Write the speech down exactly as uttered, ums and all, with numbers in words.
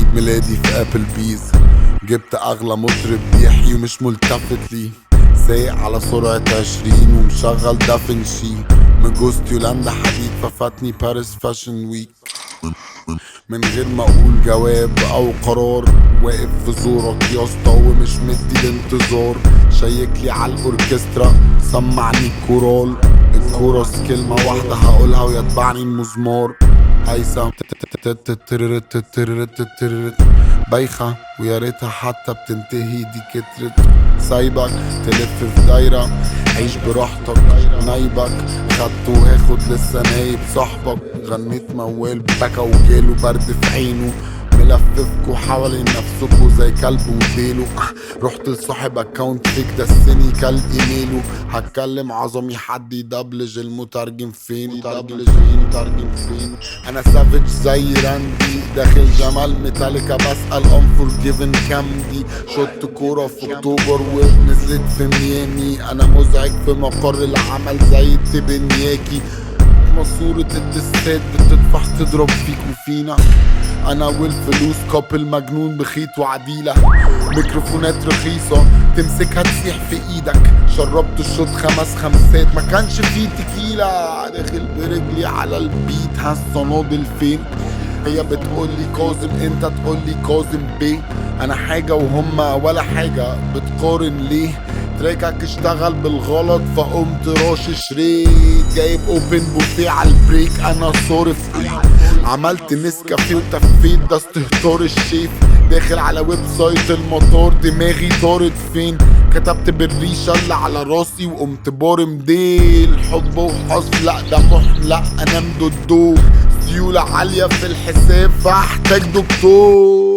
ميلادي في ابل بيز، جبت اغلى مطرب بيحيي ومش ملتفت لي، سايق على سرعة عشرين ومشغل دافنشي، من جوزة يولاندا حديد ففاتني باريس فاشن ويك، من غير ما اقول جواب او قرار واقف في زورك يا اسطى ومش مدي الانتظار، شيكلي على الاوركسترا سمعني الكورال، الكورس كلمة واحدة هقولها ويتبعني المزمار، هيثم بايخة ويا ريتها حتى بتنتهي دي كترت، سايبك تلف في دايرة عيش براحتك، نايبك خدت وهاخد لسه نايب صاحبك، غنيت موال بكى وجاله برد في عينه، ملففكوا حوالين نفسكوا زي كلب وديله، رحت لصاحب اكاونت فيك دسني كل ايميله، هتكلم عظمي حد يدبلج المترجم فين يدبلج المترجم فين، انا سافيج زي راندي داخل جمال ميتاليكا بسأل انفورجيفن كام دي، شوت كورة في اكتوبر ونزلت في ميامي، انا مزعج في مقر العمل زي التبنياكي، ماسورة الدستات بتدفع تضرب فيك وفينا، انا والفلوس كابل مجنون بخيط وعديلة، ميكروفونات رخيصة تمسكها تسيح في ايدك، شربت الشوط خمس خمسات ما كانش فيه تكيلة، داخل برجلي على البيت هالصنادل فين، هي بتقولي كاظم انت تقولي كاظم بيه، انا حاجة وهما ولا حاجة بتقارن ليه، تراكك اشتغل بالغلط فقمت راشش ريت، جايب اوبن بوفيه على البريك انا صارف ايه، عملت نسكافيه وتفيت ده استهتار الشيف، داخل على ويب سايت المطار دماغي طارت فين، كتبت بالريشة اللي على راسي وقمت بارم ديل، حب وحظ لا ده محن لا انا مدودو، سيولة عالية في الحساب فاحتاج دكتور.